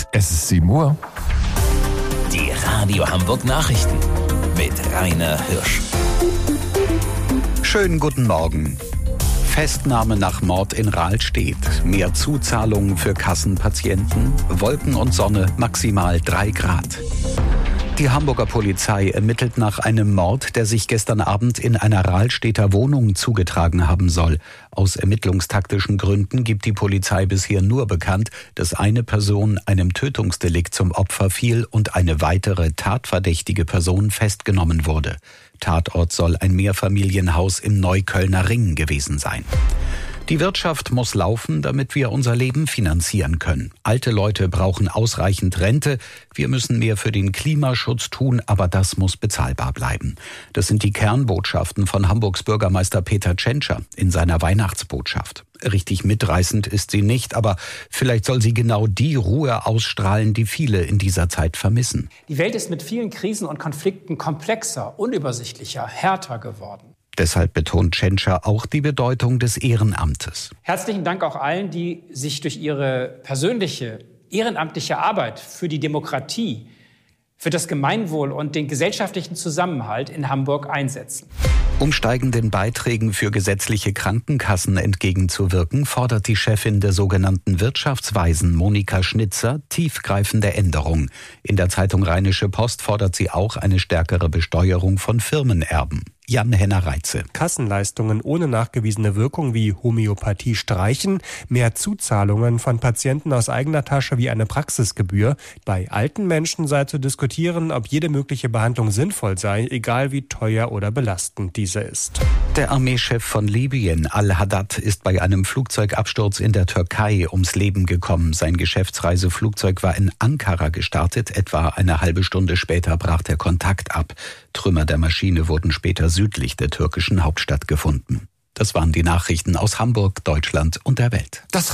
Es ist 7 Uhr. Die Radio Hamburg Nachrichten mit Rainer Hirsch. Schönen guten Morgen. Festnahme nach Mord in Rahlstedt. Mehr Zuzahlungen für Kassenpatienten. Wolken und Sonne, maximal 3 Grad. Die Hamburger Polizei ermittelt nach einem Mord, der sich gestern Abend in einer Rahlstedter Wohnung zugetragen haben soll. Aus ermittlungstaktischen Gründen gibt die Polizei bisher nur bekannt, dass eine Person einem Tötungsdelikt zum Opfer fiel und eine weitere tatverdächtige Person festgenommen wurde. Tatort soll ein Mehrfamilienhaus im Neuköllner Ring gewesen sein. Die Wirtschaft muss laufen, damit wir unser Leben finanzieren können. Alte Leute brauchen ausreichend Rente. Wir müssen mehr für den Klimaschutz tun, aber das muss bezahlbar bleiben. Das sind die Kernbotschaften von Hamburgs Bürgermeister Peter Tschentscher in seiner Weihnachtsbotschaft. Richtig mitreißend ist sie nicht, aber vielleicht soll sie genau die Ruhe ausstrahlen, die viele in dieser Zeit vermissen. Die Welt ist mit vielen Krisen und Konflikten komplexer, unübersichtlicher, härter geworden. Deshalb betont Tschentscher auch die Bedeutung des Ehrenamtes. Herzlichen Dank auch allen, die sich durch ihre persönliche, ehrenamtliche Arbeit für die Demokratie, für das Gemeinwohl und den gesellschaftlichen Zusammenhalt in Hamburg einsetzen. Um steigenden Beiträgen für gesetzliche Krankenkassen entgegenzuwirken, fordert die Chefin der sogenannten Wirtschaftsweisen, Monika Schnitzer, tiefgreifende Änderungen. In der Zeitung Rheinische Post fordert sie auch eine stärkere Besteuerung von Firmenerben. Jan-Henner Reitze. Kassenleistungen ohne nachgewiesene Wirkung wie Homöopathie streichen, mehr Zuzahlungen von Patienten aus eigener Tasche wie eine Praxisgebühr. Bei alten Menschen sei zu diskutieren, ob jede mögliche Behandlung sinnvoll sei, egal wie teuer oder belastend diese ist. Der Armeechef von Libyen, Al-Haddad, ist bei einem Flugzeugabsturz in der Türkei ums Leben gekommen. Sein Geschäftsreiseflugzeug war in Ankara gestartet. Etwa eine halbe Stunde später brach der Kontakt ab. Trümmer der Maschine wurden später südlich der türkischen Hauptstadt gefunden. Das waren die Nachrichten aus Hamburg, Deutschland und der Welt.